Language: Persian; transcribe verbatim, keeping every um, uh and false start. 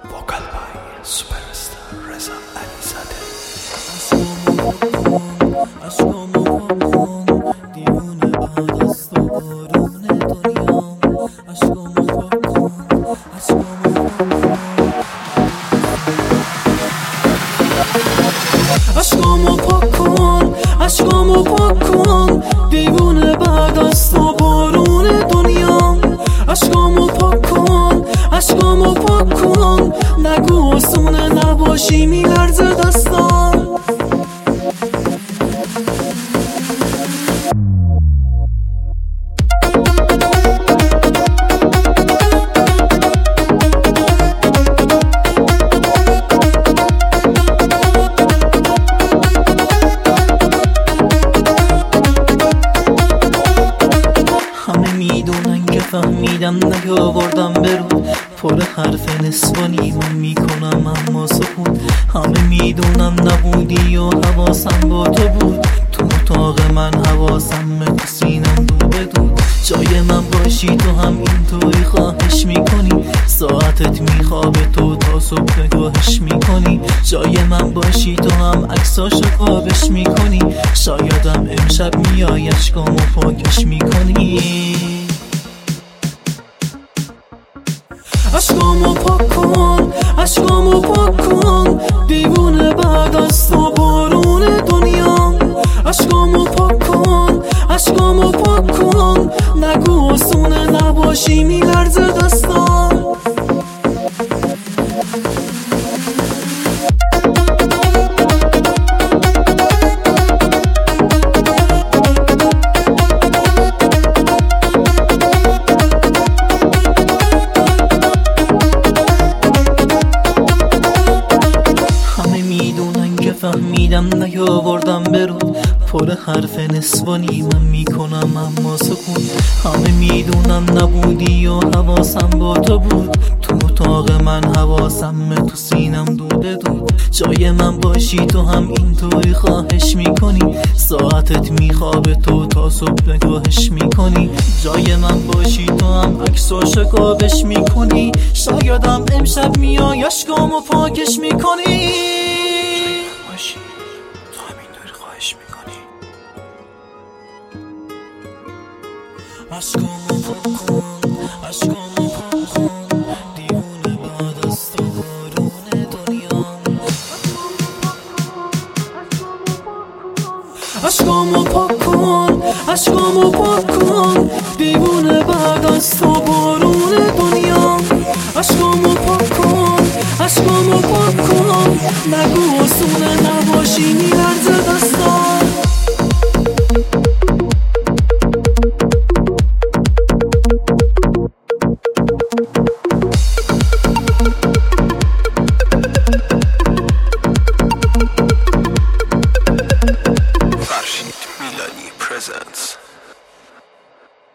وکل بای سوپرستار رضا علیزاده. عشقامو پاک کن دیوونه بعد از تو بارون دنیام. عشقامو پاک کن عشقامو پاک کن عشقامو پاک کن دیوونه بعد از تو بارون دنیام. عشقامو پاک کن عشقامو پاک کن نگو آسونه نباشی میلرزه دستام. همه میدونن که فهمیدم نیاوردم برود پر حرف نسوانی من میکنم اما سکوت. همه میدونم نبودی و حواسم با تو بود تو اتاق من حواسم تو سینم دو به دود. جای من باشی تو هم اینطوری خواهش میکنی ساعتت میخوابه تو تا صبح نگاهش میکنی. جای من باشی تو هم عکساشو کاوش میکنی شایدم امشب میای اشکامو پاکش میکنی. عشقامو پاک کن عشقامو پاک کن دیوونه بعد از تو بارون دنیام. عشقامو پاک کن عشقامو پاک کن نگو آسونه نباشی میلرزه دستام. فهمیدم نیاوردم برود پر حرف نسوانی من میکنم اما سکون. همه میدونم نبودی و حواسم با تو بود تو اتاق من حواسم تو سینم دوده دود. جای من باشی تو هم اینطوری خواهش میکنی ساعتت میخوابه تو تا صبح نگاهش میکنی. جای من باشی تو هم عکساش کاوش میکنی شایدم امشب میای اشکامو پاکش میکنی. تو همینطوری خواهش میکنی. عشقامو پاک کن عشقامو پاک کن دیوونه بعد از تو بارون دنیام. عشقامو پاک کن عشقامو پاک کن دیوونه بعد از تو بارون دنیام. عشقامو پاک کن عشقامو پاک کن نگو آسونه نباشی میلرزه دستام.